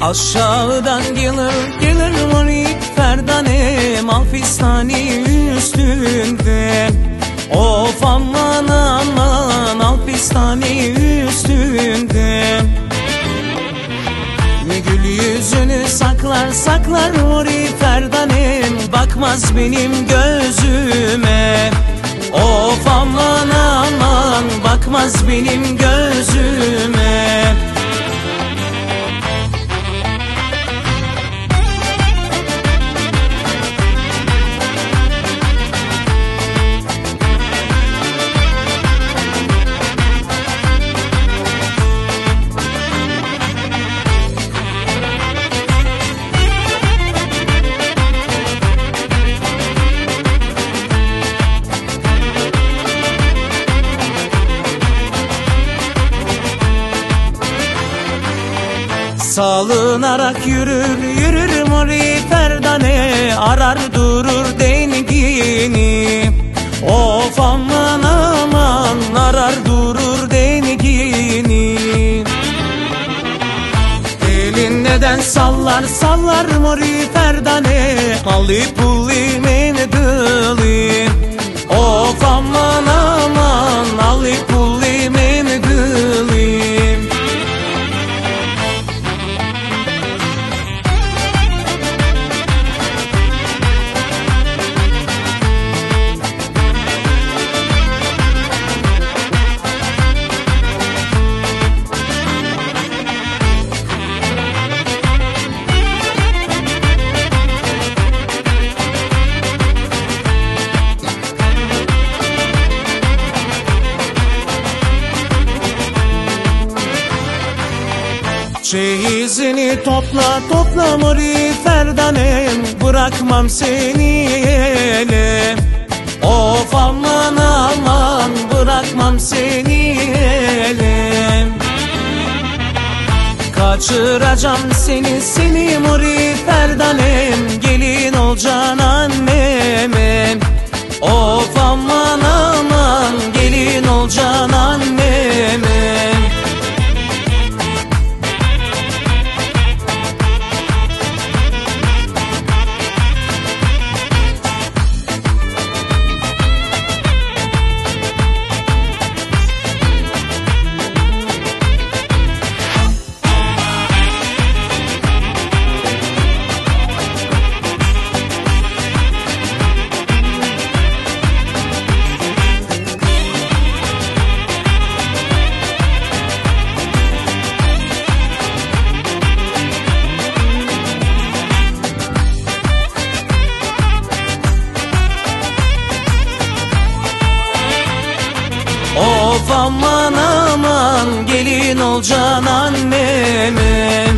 Aşağıdan gelir morik ferdanem, Alpistani üstünde. Of aman aman, Alpistani üstünde. Gül yüzünü saklar morik ferdanem, bakmaz benim gözüme. Of aman aman, bakmaz benim gözüme. Salınarak yürür mori ferdane, arar durur dengini. Of aman aman, arar durur dengini. Elin neden sallar mori ferdane, Ali pulli menedili. Of aman aman, Ali pulli menedili. Çeyizini topla mori ferdanem, bırakmam seni ele. Of aman aman, bırakmam seni ele. Kaçıracağım seni mori ferdanem, gelin olacaksın anneme. Of aman aman, gelin olacaksın anneme. Of aman aman, gelin olacaksın anneme.